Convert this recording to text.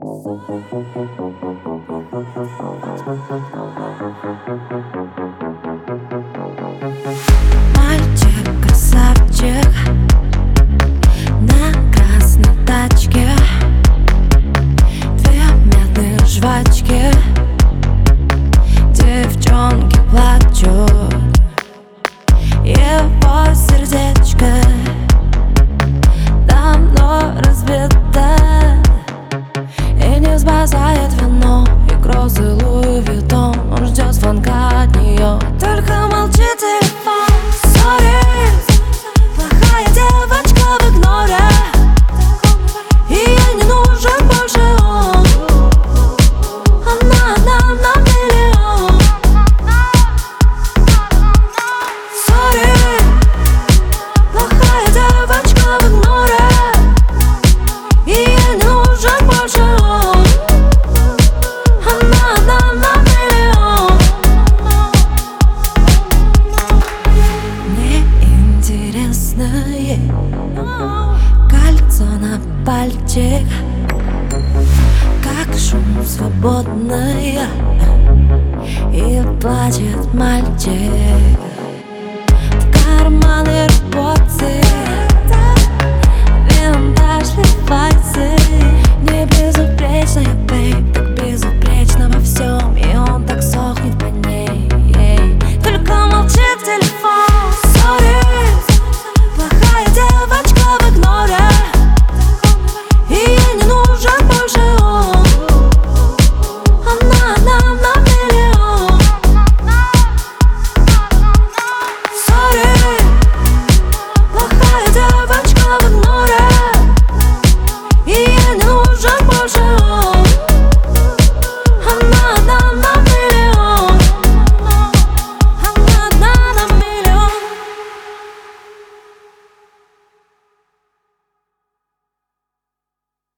Мальчик, красавчик, на красной тачке, две мятные жвачки, девчонки плачут, его сердечко давно разбито и не спасает вино и грозы Луи Виттон. Он ждет звонка от нее, только молчит телефон. Сори, плохая девочка в игноре, и ей не нужен больше он. Она на миллион. Сори, плохая девочка в игноре, и ей не нужен больше он. Она на миллион. Мне интересно ей кольцо на пальчик, как шум свободная, и плачет мальчик. В карманы работы, винтаж лифайцы, не безупречная, бейб, так безупречно во всем, и он так сохнет по ней. Только молчит телефон. Сори, плохая девочка в игноре, и ей не нужен больше он. Она на миллион. Сори, плохая девочка в игноре, и ей не нужен больше он.